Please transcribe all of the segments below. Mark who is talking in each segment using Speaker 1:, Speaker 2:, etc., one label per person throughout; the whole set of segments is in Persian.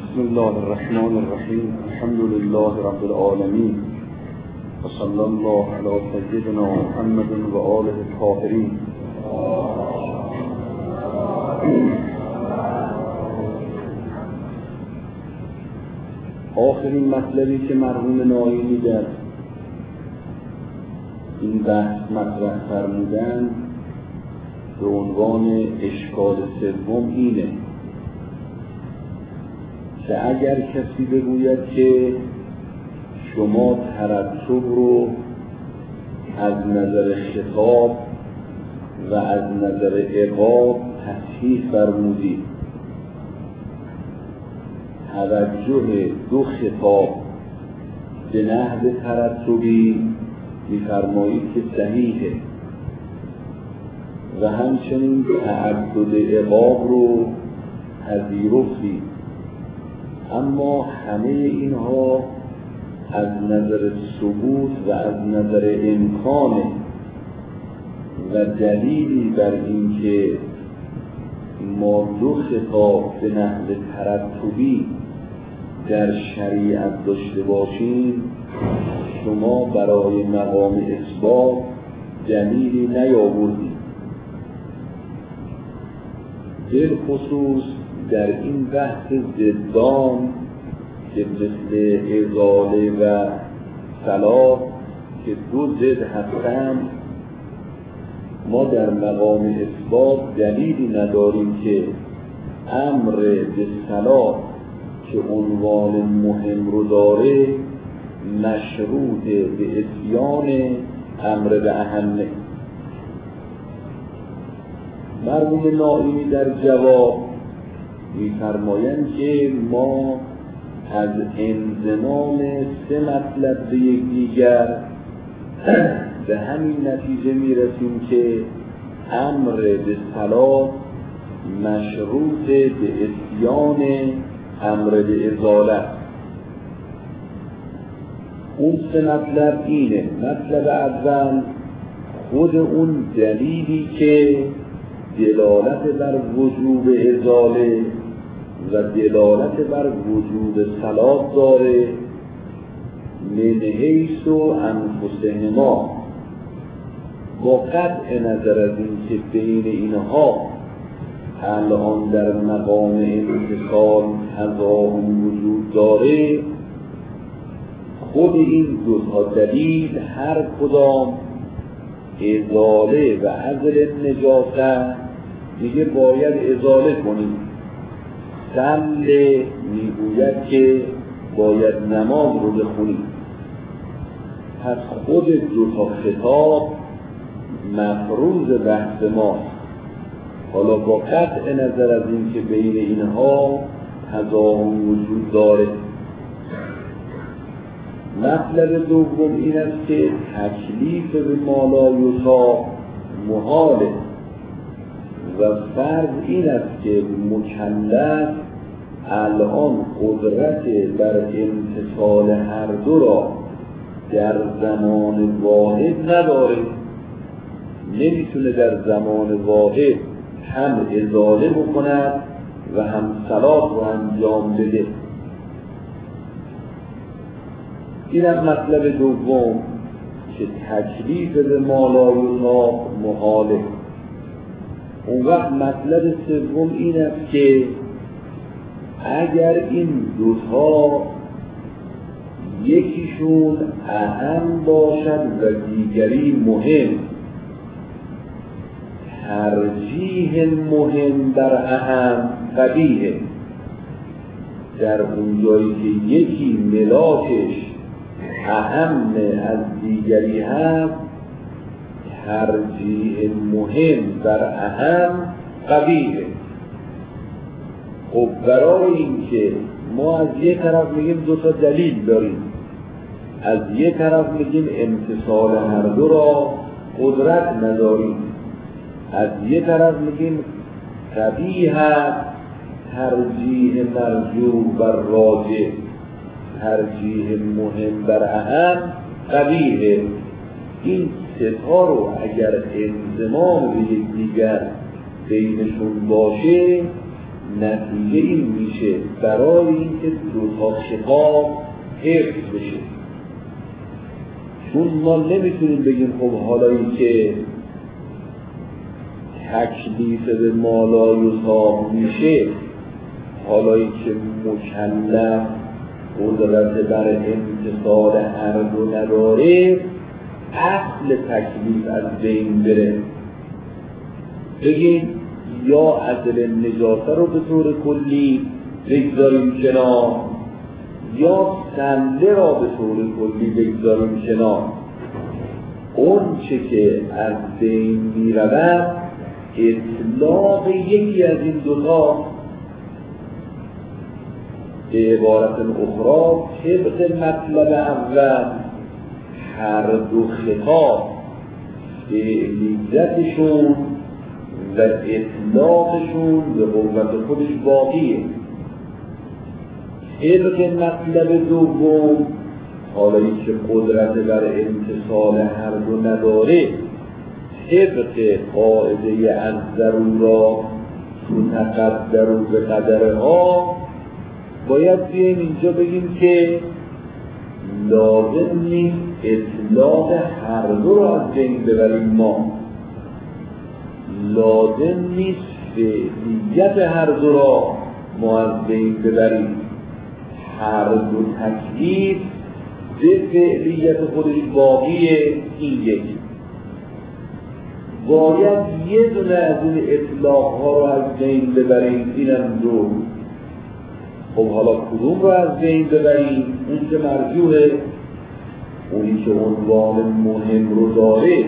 Speaker 1: بسم الله الرحمن الرحیم. الحمد لله رب العالمین و صلی الله علی سیدنا محمد و آله الطاهرین. آخرین مطلبی که مرحوم ناینی در این بحث مطرح فرمودند به عنوان اشکال سوم اینه که اگر کسی بگوید که شما ترتب رو از نظر خطاب و از نظر عقاب تصحیح فرمودید، توجه دو خطاب به نحو ترتبی می‌فرمایید که صحیحه و همچنین تعدد عقاب رو پذیرفتید، اما همه اینها از نظر ثبوت و از نظر امکانه و دلیلی بر این که ما دو خطاب به نحو ترتبی در شریعت داشته باشیم شما برای مقام اثبات دلیلی نیاوردید. بالخصوص در این بحث ضدان که مثل ازاله و صلاح که دو ضد هستند، ما در مقام اثبات دلیلی نداریم که امر به صلاح که عنوان مهم رو داره مشروط به اتیان امر به اهمه. مرحوم ناینی در جواب می‌فرمایند که ما از انضمام سه مطلب به یکدیگر به همین نتیجه میرسیم که امر به صلاح مشروط به اتیان امر به ازاله. اون سه مطلب اینه: مطلب اول خود اون دلیلی که دلالت بر وجوب ازاله و دلالت بر وجوب صلاح داره من حیث و انفسهما، با قطع نظر از این که بین اینها الان در مقام امتصال تضاهم وجود داره، خود این دو تا دلیل هر کدام ازاله و عزل نجاسه میگه باید ازاله کنیم، سل میگوید که باید نماز رو بخونیم. پس خود دو تا خطاب مفروض بحث ماست. حالا با قطع نظر از این که بین اینها تضاهم وجود داره. مطلب دوم این است که تکلیف به ما لا یطاق محاله و فرض این است که مکلف الان قدرت بر امتثال هر دو را در زمان واحد نداره، نمیتونه در زمان واحد هم ازاله بکند و هم صلاح رو انجام بده. این از مطلب دوم که تکلیف به ما لا یطاق محاله. اون وقت مطلب سوم این است که اگر این دوتا یکیشون اهم باشد و دیگری مهم، ترجیح مهم بر اهم قبیحه. در اون جایی که یکی ملاکش اهم از دیگری هست، ترجیح مهم بر اهم قبیحه. خب برای این که ما از یک طرف میگیم دو تا دلیل داریم، از یک طرف میگیم امتصال هر دو را قدرت نداریم، از یک طرف میگیم قبیح ترجیح مرجوح بر راجح، ترجیح مهم بر اهم قبیحه. این ستا رو اگر انضمام به یکدیگر بینشون باشه نتیجه این میشه برای اینکه دو تا خطاب حفظ بشه. چون ما نمیتونیم بگیم خب حالایی که تکلیف به مالا یطاق میشه، حالایی که مکلف قدرت بر امتصال هر دو نداره، اصل تکلیف از بین بره. بگیم یا عدل نجاسه رو به طور کلی بگذاریم کنار، یا سنده را به طور کلی بگذاریم کنار. اون چه که از بین می رود اطلاق یکی از این دوتا، به عبارت اخرى طبق مطلب اول هر دو خطاب فعلیتشون و اطلاقشون به قوت خودش باقیه. طبق مطلب دوم حالایی که قدرت بر امتصال هر دو نداره، طبق قاعده از ضرورات تقدر به قدرها، باید بیاییم اینجا بگیم که لازم نیست اطلاق هر دو را از بین ببریم. ما لازم نیست فعلیت هر دو را ما از بین ببریم. هر دو تکلیف به فعلیت خودش باقیه. این یکی باید یه دونه از این اطلاق ها رو از بین ببریم، اینم دو. خب حالا کدوم رو از بین ببریم؟ اون که مرجوحه، اونی که عنوان مهم رو داره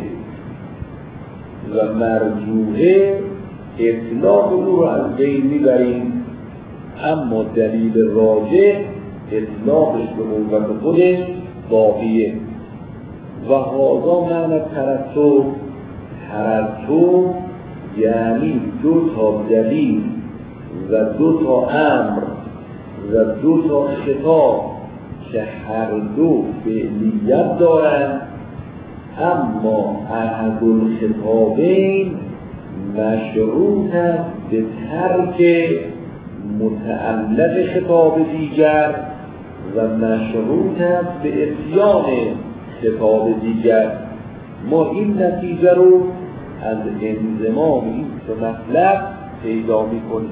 Speaker 1: و مرجوحه، اطلاق او رو از بین میبریم. اما دلیل راجح اطلاقش به قوت خودش باقیه. و هذا معنی ترتب. ترتب یعنی دو تا دلیل و دو تا امر و دو تا خطاب که هر دو فعلیت دارند، اما احد الخطابین مشروط است به ترک متعلق خطاب دیگر و مشروط است به اتیان خطاب دیگر. ما این نتیجه رو از انضمام این سه مطلب پیدا می‌کنیم.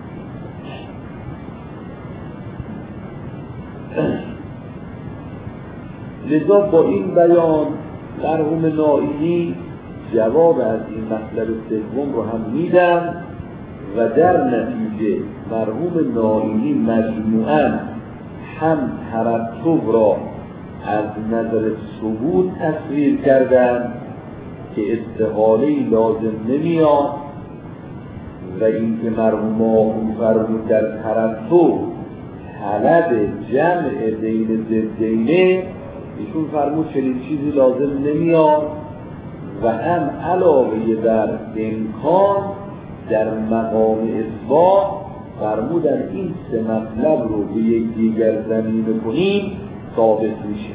Speaker 1: لذا با این بیان مرحوم نائینی جواب از این مطلب سوم رو هم میدن و در نتیجه مرحوم نائینی مجموعاً هم ترتب را از نظر ثبوت تصویر کردن که استحاله‌ای لازم نمیاد، و اینکه مرحوم آخون فرمود در ترتب طلب جمع بین ضدینه، ایشون فرمود چنین چیزی لازم نمیاد، و هم علاوه بر امکان در مقام اثبات فرمودن این سه مطلب رو به یک دیگر زمینه کنیم ثابت میشه.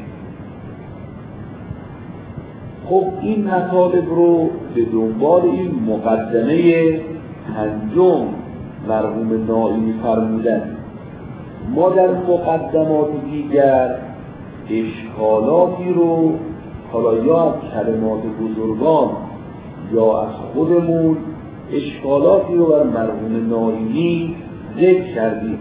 Speaker 1: خب این مطالب رو به دنبال این مقدمه پنجم مرحوم نائینی فرمودن. ما در مقدمات دیگر اشکالاتی رو حالا یا از کلمات بزرگان یا از خودمون اشکالاتی رو بر مرحوم نائینی ذکر کردیم.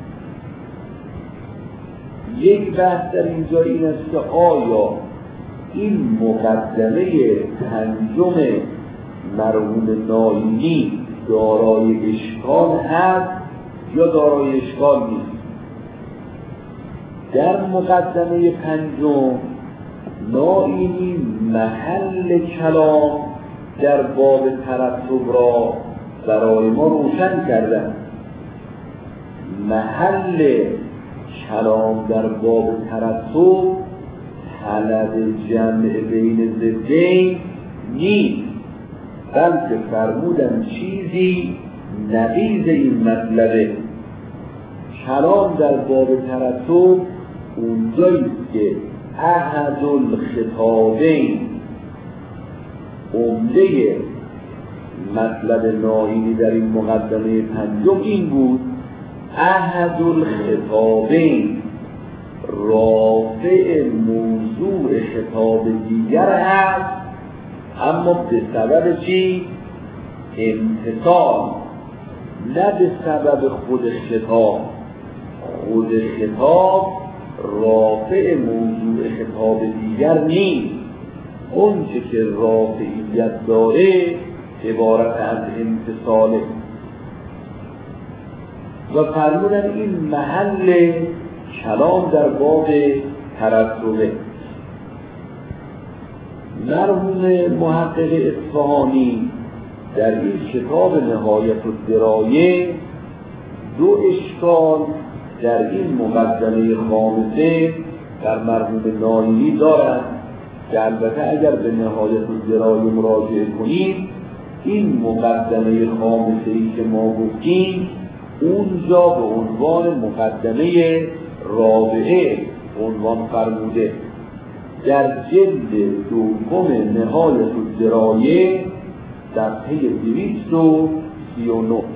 Speaker 1: یک بحث در اینجا این است که آیا این مقدمه پنجم مرحوم نائینی دارای اشکال هست یا دارای اشکال نیست؟ در مقدمه پنجم نائینی محل کلام در باب ترتب را برای ما روشن کردن. محل کلام در باب ترتب طلب جمع بین ضدین نیست، بلکه فرمودن چیزی نقیض این مطلبه. کلام در باب ترتب اونجاییست که احد الخطابین عمده مطلب نائینی در این مقدمه پنجم این بود: احد الخطابین، رافع موضوع خطاب دیگر هست، اما به سبب چی؟ امتثال، نه به سبب خود خطاب. خود خطاب رافع موضوع خطاب دیگر نیست. اون که رافعیت داره عبارت از امتثاله. و فرمودن این محل کلام در باب ترتبه. مرحوم محقق اصفهانی در این کتاب نهایت الدرایه دو اشکال در این مقدمه خامسه در مرحوم نائینی دارند که البته اگر به نهایت الدرایه مراجعه کنید این مقدمه خامسه‌ای که ما گفتیم اونجا به عنوان مقدمه رابعه عنوان فرموده. در جلد دوم نهایت الدرایه صفحه 239.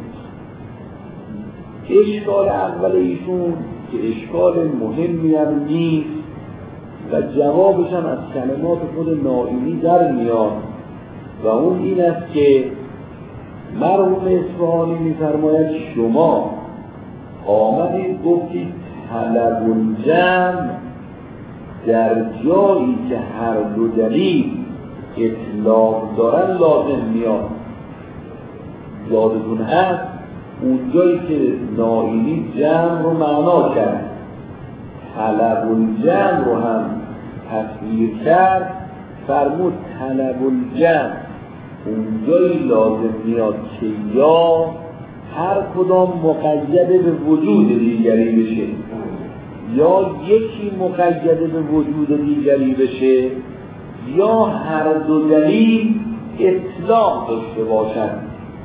Speaker 1: اشکال اول ایشون که اشکال مهمی هم نیست و جوابش هم از کلمات خود نائینی در میاد و اون این است که مرحوم اصفهانی می‌فرماید شما آمدید گفتید طلب الجمع در جایی که هر دو دلیل اطلاق دارن لازم میاد. یادتون هست اون جایی که نائینی جمع رو معنا کرد، طلب الجمع رو هم تصویر کرد، فرمود طلب الجمع اون جایی لازم میاد که یا هر کدام مقید به وجود دیگری بشه یا یکی مقید به وجود دیگری بشه یا هر دو دلیل اطلاق داشته باشند.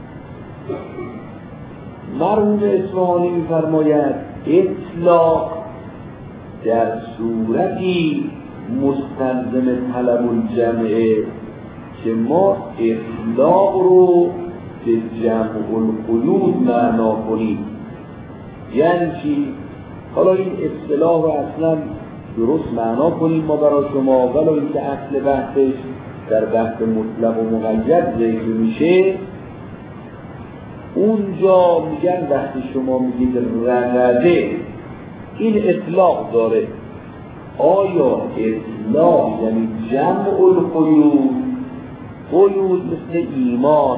Speaker 1: مرحوم اصفهانی می‌فرماید اطلاق در صورتی مستلزم طلب الجمعه که ما اطلاق رو به جمع القیود معنا کنیم. یعنی چی؟ حالا این اصطلاح رو اصلا درست معنا کنیم ما برای شما، ولی اینکه اصل بحثش در بحث مطلق و مقید ذکر میشه. اونجا میگن وقتی شما میگید رغبه این اطلاق داره، آیا اطلاق یعنی جمع القیود، قیود مثل ایمان،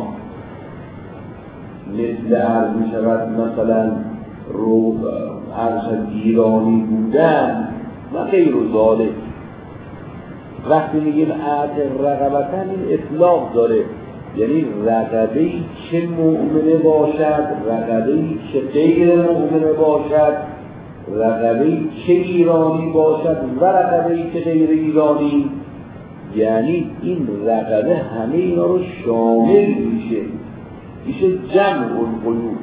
Speaker 1: مثل عرض میشود مثلا رو عرض ایرانی بودن و غیر ذالک. وقتی میگیم اعتق رغبتن این اطلاق داره، یعنی رغبه‌ای که مؤمنه باشد، رغبه‌ای که غیر مؤمنه باشد، رغبه‌ای که ایرانی باشد و رغبه‌ای که غیر ایرانی. یعنی این رغبه همه اینا رو شامل میشه جمع القیود.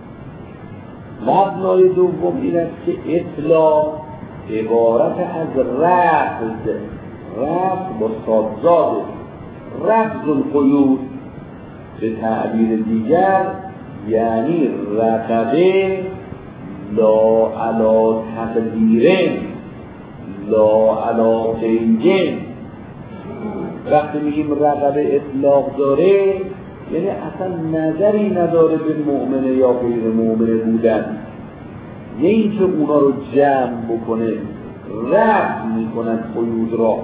Speaker 1: مبنای دوم این است که اطلاق عبارت از رفض با صادزاده، رفض القیود. به تعبیر دیگر یعنی رغبه لا علی تقدیر لا علی قید. وقتی میگیم رغبه اطلاق داره یعنی اصلا نظری نداره به مؤمنه یا غیر مؤمنه بودن، نه اینکه اونا رو جمع بکنه، رفع میکنن قیود را.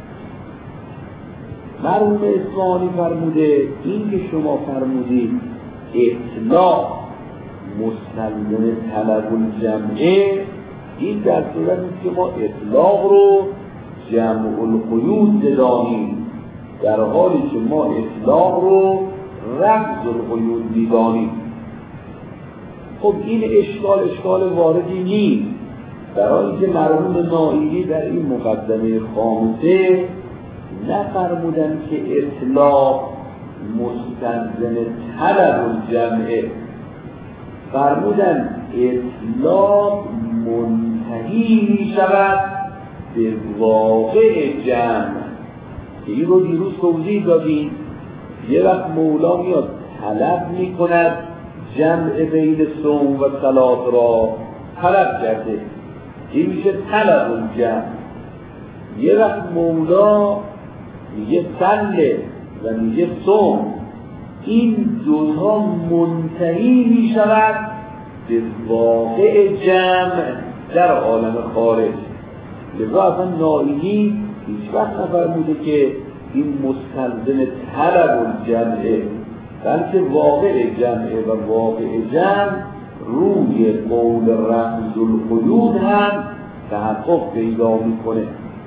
Speaker 1: مرحوم اصفهانی فرموده این که شما فرمودید اطلاق مستلزم طلب الجمعه، این در صورت است که ما اطلاق رو جمع القیود بدانیم، در حالی که ما اطلاق رو رفض القیود میدانیم. خب این اشکال واردی نیست، برای اینکه مرحوم نائینی در این مقدمه خامسه نفرمودن که اطلاق مستلزم طلب الجمعه، فرمودن اطلاق منتهی می شود به واقع جمع. این رو دیروز توضیح دادیم. یه وقت مولا میاد طلب می کند جمع بین صوم و صلات را طلب کرده. این میشه طلب الجمع. یه وقت مولا میگه صله و میگه صوم، این دوتا منتهی می شود به واقع جمع در عالم خارج. لذا اصلا نائینی هیچ وقت نفرموده که این مستلزم طلب الجمعه، بلکه واقع جمعه و واقع جمع روی قول رمز القیود هم تحقق پیدا میکنه.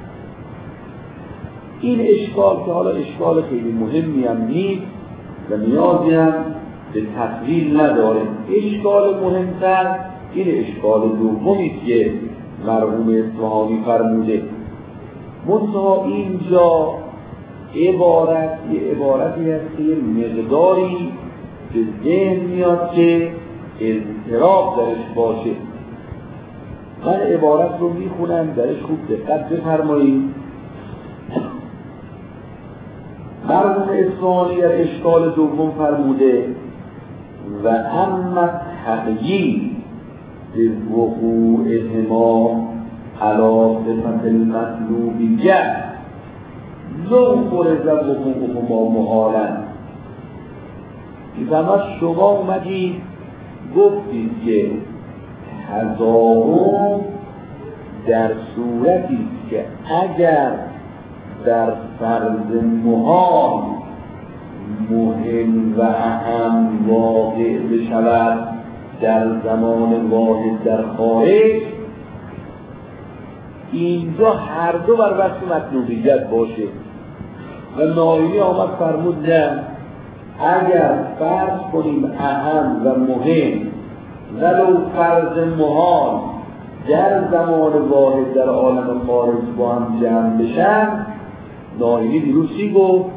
Speaker 1: این اشکال که حالا اشکال خیلی مهمی هم نیست و نیازی هم به تفصیل نداره. اشکال مهمتر این اشکال دومی است که مرحوم اصفهانی فرموده. منتها اینجا عبارتی هست که مقداری به ذهن میاد که اضطراب درش باشه. من عبارت رو میخونم، درش خوب دقت بفرمایید. مرحوم اصفهانی در اشکال دوم فرموده و اما تقیید به وقوعهما علی صفت المطلوبیت لو فرض وقوعهما محالا. این زمان شما اومدید گفتید که تضارب در صورتی که اگر در فرض محال مهم و اهم واقع بشود در زمان واحد در خارج، اینجا هر دو بر وجه مطلوبیت باشه. و نائینی آمد فرمود نه، اگر فرض کنیم اهم و مهم ولو فرض محال در زمان واحد در عالم خارج با هم جمع بشن، نائینی دیروز چی گفت؟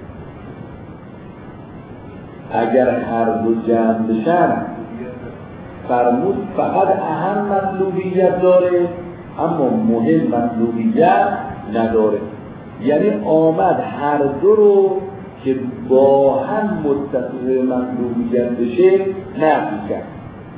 Speaker 1: اگر هر دو جمع بشن فرمود فقط اهم مطلوبیت داره اما مهم مطلوبیت نداره. یعنی آمد هر دو رو که با هم متصل مطلوبیت بشه نفی کرد.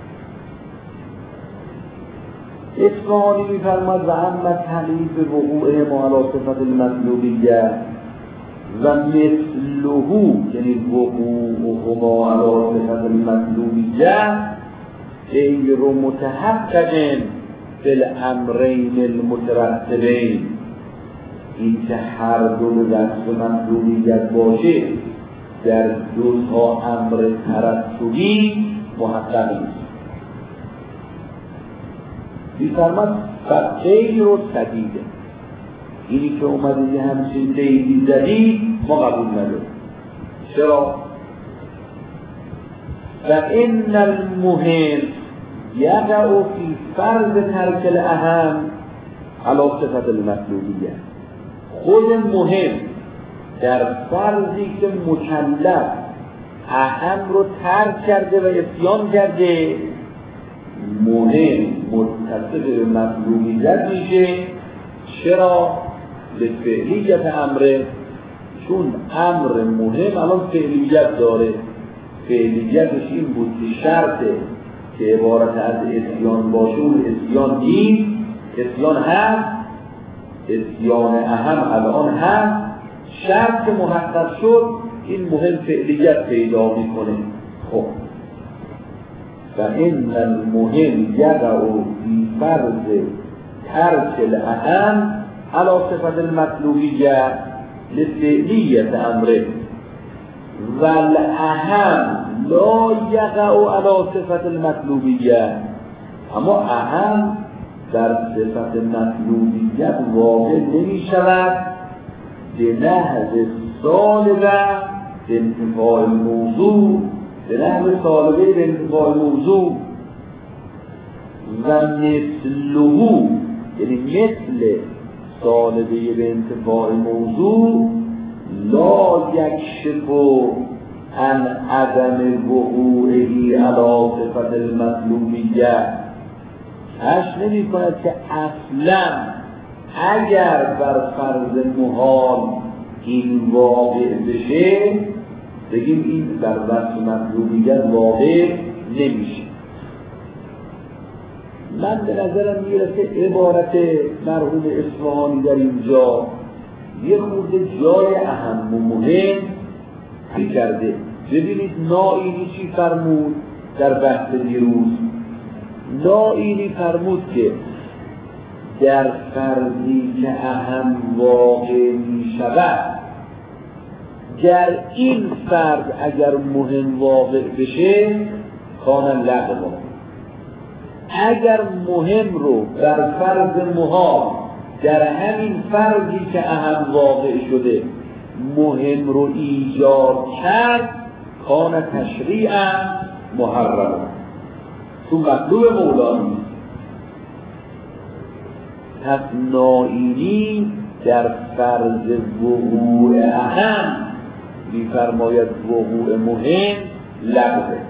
Speaker 1: اصفهانی می‌فرماید و اما تقیید به وقوع علی صفت المطلوبیت و مثله، یعنی وقوعهما علی صفت المطلوبیت غیر متحقق فی الامرین المترتبین. این که هر دو وصف مطلوبیت باشه در دو تا امر ترتبی محقق نیست. بی‌فرماد غیر سدیده، اینی که اومده یه همچین دیدی زدی ما قبول نداریم. چرا؟ و ان المهم یقع فی فرض ترک الاهم علی صفت المطلوبیه. خود مهم در فرضی که مکلف اهم رو ترک کرده و عصیان کرده، مهم متصل به مطلوبیت میشه. چرا؟ به فعلیت امره، چون امر مهم الان فعلیت داره. فعلیتش این بود که شرطه که عبارت از عصیان باشه، اون عصیان نیست، عصیان هست، عصیان اهم الان هست. شرط که محقق شد این مهم فعلیت پیدا میکنه. خب و این المهم یقع فی فرض ترک الاهم علی صفت المطلوبیه لفعلیت امره و الاهم لا یقع علی صفت المطلوبیه. اما اهم در صفت مطلوبیت واقع نمی شود به نحو سالبه به انتفاع موضوع، به نحو سالبه به انتفاع موضوع و مثله، یعنی مثل سالبه به انتفاع موضوع لا یکشف عن عدم وقوعه علی صفت المطلوبیه. کشف نمی کند که اصلا اگر بر فرض محال این واقع بشه بگیم این در وصف مطلوبیت واقع نمیشه. من به نظرم میرسه عبارت مرحوم اصفهانی در اینجا یه خورده جای اهم و مهم کرده. ببینید نائینی چی فرمود در بحث دیروز؟ نائینی فرمود که در فرضی که اهم واقع می شود، در این فرض اگر مهم واقع بشه کانن لغو. اگر مهم رو در فرض محال در همین فرضی که اهم واقع شده مهم رو ایجاد کرد کان تشریعا محرم. تو مطلوب مولانی پس نائینی در فرض وقوع اهم می‌فرماید وقوع مهم لغوه.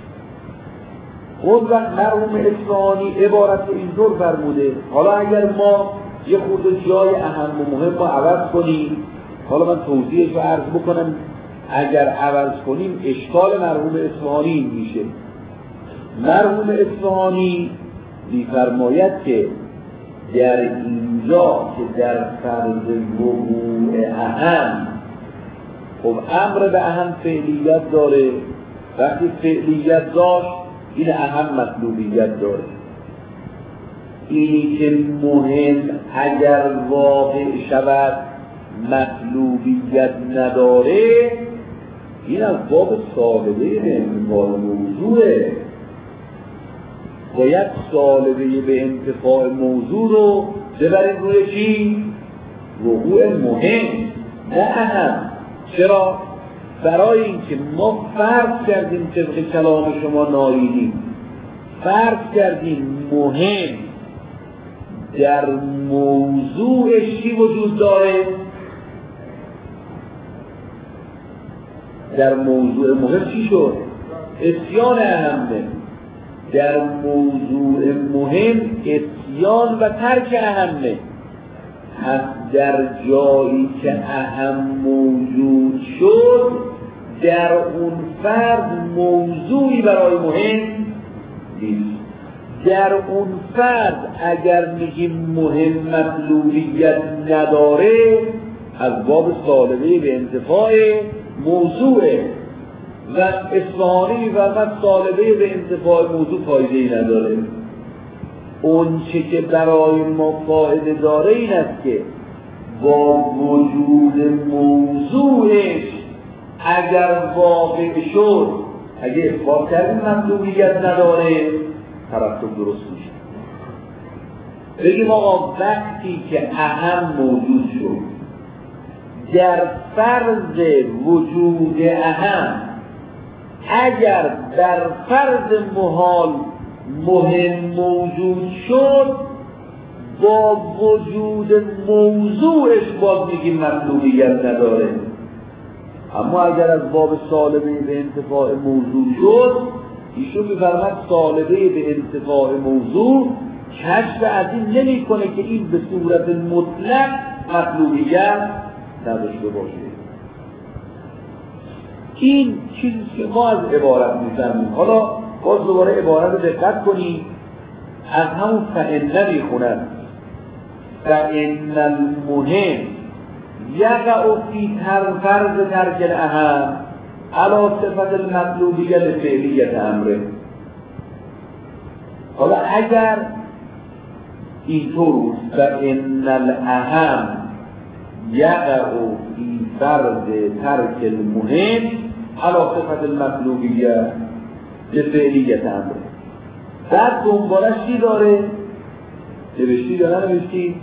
Speaker 1: اون وقت مرحوم اصفهانی عبارت اینطور فرموده. حالا اگر ما یه خورده جای اهم و مهم رو عوض کنیم، حالا من توضیحش رو عرض بکنم، اگر عوض کنیم اشکال مرحوم اصفهانی میشه. مرحوم اصفهانی می‌فرماید که در اینجا که در فرض وقوع اهم، خب امر به اهم فعلیت داره، وقتی فعلیت داشت این اهم مطلوبیت داره. اینی که مهم اگر واقع شود مطلوبیت نداره، این از باب سالبه به انتفاع موضوعه. باید سالبه به انتفاع موضوع رو ببریم روی چی؟ وقوع مهم نه اهم. چرا؟ برای اینکه ما فرض کردیم طبق کلام شما نائینی، فرض کردیم مهم در موضوعش چی وجود داره؟ در موضوع مهم چی شد؟ اتیان اهمه. در موضوع مهم اتیان و ترک اهمه. پس در جایی که اهم موجود شد در اون فرد موضوعی برای مهم نیست. در اون فرد اگر میگیم مهم مطلوبیت نداره از باب سالبه به انتفاع موضوعه و اصفهانی و سالبه به انتفاع موضوع فایده نداره. اون چه که برای ما فایده داره این است که با وجود موضوعش اگر واقع شد، اگه اثبات کردیم مطلوبیت نداره، ترتب درست میشه. بگیم آقا وقتی که اهم موجود شد در فرض وجود اهم، اگر در فرض محال مهم موجود شد با وجود موضوعش باز میگیم مطلوبیت نداره. اما اگر از باب سالبه به انتفاع موضوع شد، ایشون می‌فرماید سالبه به انتفاع موضوع کشف از این نمی کنه که این به صورت مطلق مطلوبیت نداشته باشه. این چیزی که ما از عبارت می‌فهمیم. حالا باز دوباره عبارت رو دقت کنید، از همون فإن میخونن فإن المهم یقع فی فرض ترک الاهم علی صفت المطلوبیه لفعلیت امره. حالا اگر اینطور فإن الاهم یقع فی فرض ترک المهم علی صفت المطلوبیه لفعلیت امره، بعد دنبالش چی داره؟ نوشتی یا ننوشتی؟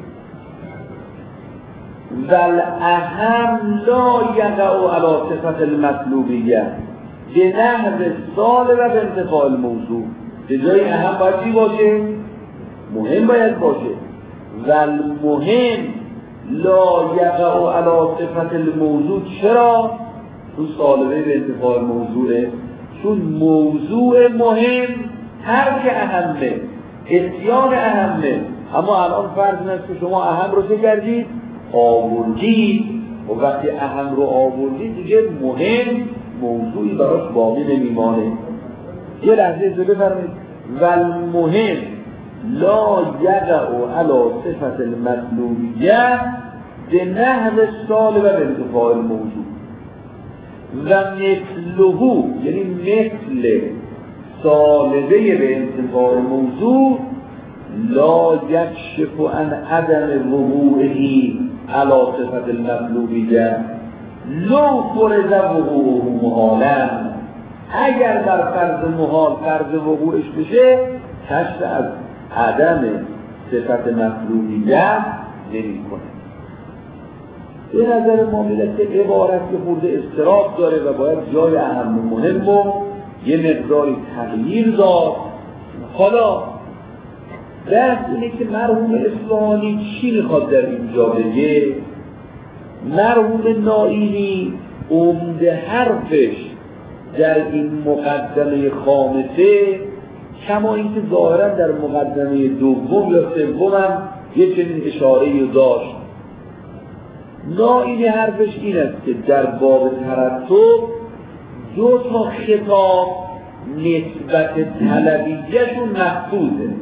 Speaker 1: والاهم لا یقع علی صفت المطلوبیه به نحو سالب به انتفاع الموضوع. به جای اهم باید چی باشه؟ مهم باید باشه. والمهم لا یقع علی صفت الموضوع. چرا؟ تو سالبه به انتفاع الموضوعه، چون موضوع مهم ترک اهمه، اتیان اهمه. اما الان فرض این است که شما اهم رو چه کردید؟ آوردید. و وقتی اهم رو آوردید دیگه مهم موضوعی براش باقی نمیمانه. یه لحظه اجازه بفرمایید. و المهم لا یقع علی صفت المطلوبیه به نحو سالب به انتفاع الموضوع و مثله، یعنی مثل سالبه به انتفاع موضوع لا یکشف عن عدم وقوعی علی صفت المطلوبیه لو فرض وقوعه محالا، اگر در فرض محال فرض وقوعش بشه کشف از عدم صفت مطلوبیه نمی کنه. به نظر ما میاد که عبارت که خورده اضطراب داره و باید جای اهم و مهم رو یه مقداری تغییر داد. حالا بحث اینه که مرحوم اصفهانی چی میخواد در اینجا بگه؟ مرحوم نائینی عمده حرفش در این مقدمه خامسه، کما اینکه ظاهرا در مقدمه دوم یا سوم هم یه چنین اشاره‌ای داشت، نائینی حرفش این است که در باب ترتب دو تا خطاب نسبت طلبیه‌شون محفوظه،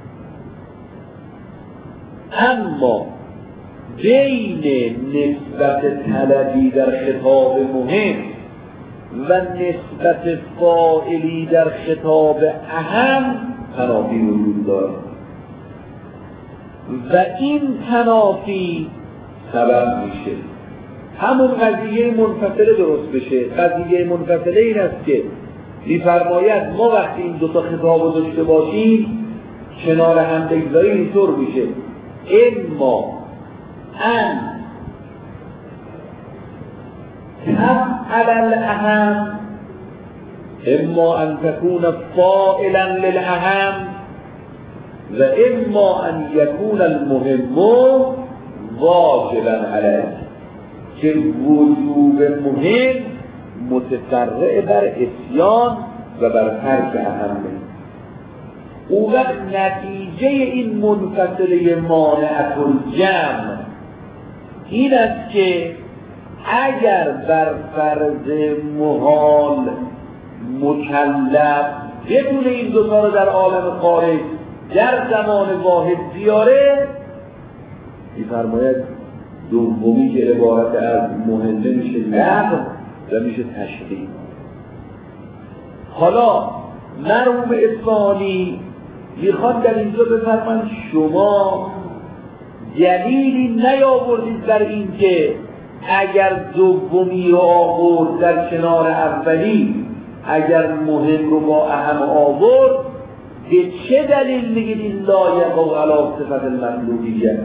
Speaker 1: اما بین نسبت طلبی در خطاب مهم و نسبت فاعلی در خطاب اهم تنافی وجود دارد و این تنافی سبب میشه همون قضیه منفصله درست بشه. قضیه منفصله این است که می‌فرماید ما وقتی این دو تا خطاب رو داشته باشیم کنار هم بگذاریم اینطور میشه: اما ان تفعل الاهم، اما ان تكون فاعلا للاهم، و اما ان يكون المهم واجبا علیه، که وجوب مهم متفرع بر عصیان و بر ترک اهمه. او وقت نتیجه این منفصله مانعت الجمع این است که اگر بر فرض محال مکلف بتونه این دوتا رو در عالم خارج در زمان واحد بیاره، می‌فرماید دومی که عبارت از مهمه میشه لغو و میشه تشریع. حالا مرحوم اصفهانی میخواد در اینجا بفرمایند شما دلیلی نیاوردید بر این که اگر دومی رو آورد در کنار اولی، اگر مهم رو با اهم آورد، به چه دلیل میگید این لا یقع علی صفت المطلوبیه؟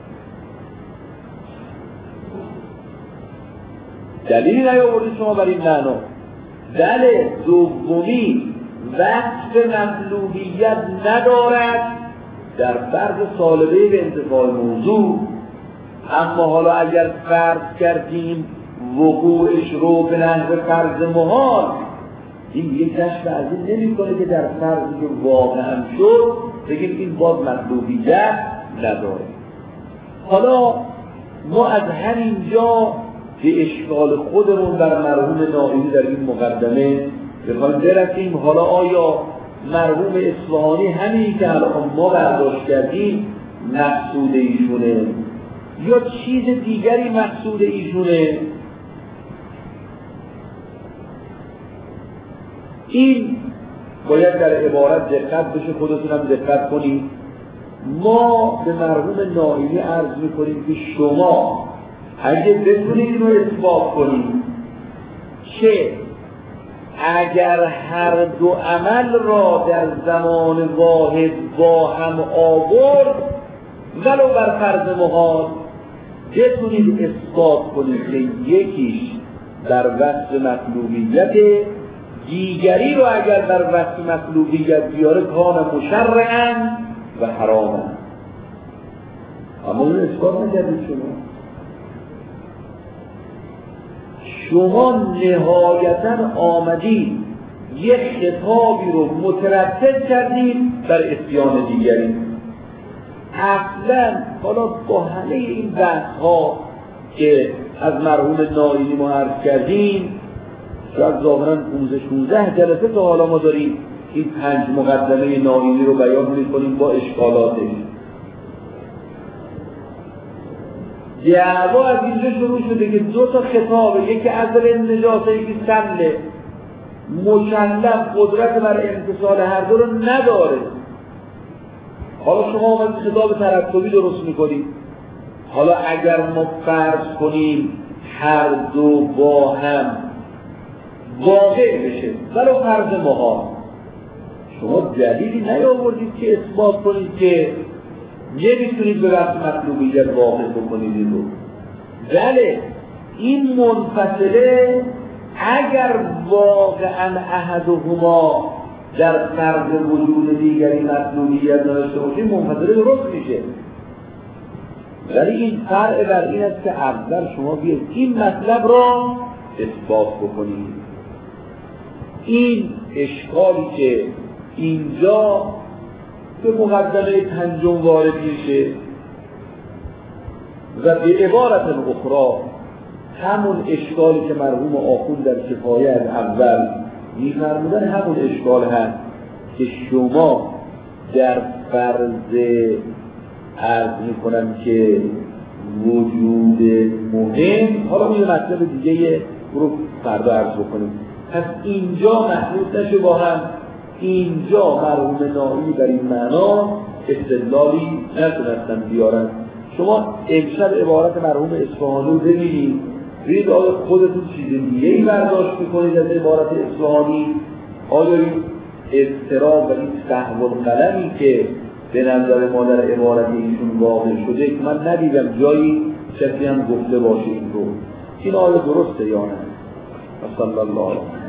Speaker 1: دلیلی نیاوردید شما بر این معنا. بله دومی وصف مطلوبیت ندارد در فرض سالبه به انتفاع موضوع، اما حالا اگر فرض کردیم وقوعش رو به نحو فرض محال، این یک کشف از این نمی کنه که در فرضی که واقعا شد بگیم این باز مطلوبیت نداره. حالا ما از همینجا به اشکال خودمون بر مرحوم نائینی در این مقدمه بخوایم برسیم. حالا آیا مرحوم اصفهانی همین که الان ما برداشت کردیم مقصود ایشونه یا چیز دیگری مقصود ایشونه؟ این باید در عبارت دقت بشه، خودتون هم دقت کنید. ما به مرحوم نائینی عرض میکنیم که شما اگه بتونید اینو اثبات کنید که اگر هر دو عمل را در زمان واحد با هم آورد ولو بر فرض محال، بتونید اثبات کنید که یکیش در وصف مطلوبیت، دیگری رو اگر در وصف مطلوبیت بیاره کان مشرعاً و حراماً. اما اون اثبات نکردید شما نهایتاً آمدید یک خطابی رو مترتب کردید بر عصیان دیگری. اصلاً حالا با همه این بحث ها که از مرحوم نائینی ما عرض کردیم، شاید ظاهراً 15-16 جلسه تا حالا ما داریم این 5 مقدمه نائینی رو بیان می‌کنیم با اشکالاتش. دعوا از اینجا شروع شده که 2 تا خطابه، یکی عزل نجاسه، یکی سله، مکلف قدرت بر امتصال هر دو رو نداره. حالا شما اومدید خطاب ترتبی درست میکنید. حالا اگر ما فرض کنیم هر دو با هم واقع بشه ولو فرض محال، شما دلیلی نیاوردید که اثبات کنید که نمیتونید به وقت مطلوبیت واقع بکنید این رو. بله این منفصله اگر واقعا احدهما در فرض وجود دیگری مطلوبیت داشته باشه منفصله درست میشه. ولی این فرع بر این است که اول شما بیاید این مطلب را اثبات بکنید. این اشکالی که اینجا به مقدمه 5 وارد میشه و به عبارت اخرى همون اشکالی که مرحوم آخوند در کفایه از اول می‌فرمودن همون اشکال هست که شما در فرض عرض میکنم که وجود مهم، حالا میگه مطلب دیگه رو فردا عرض بکنیم. پس اینجا محدود نشه با هم، اینجا مرحوم نائینی در این معنا استدلالی نتونستن بیارن. شما امشب عبارت مرحوم اصفهانی رو ببینید، ببینید آیا خودتون چیز دیگه‌ای برداشت میکنید از عبارت اصفهانی؟ آیا این اضطراب و این سهو القلمی که به نظر ما در عبارت ایشون واقع شده که من ندیدم جایی کسی هم گفته باشه این رو، این آیا درسته یا نه؟ صلی الله علیه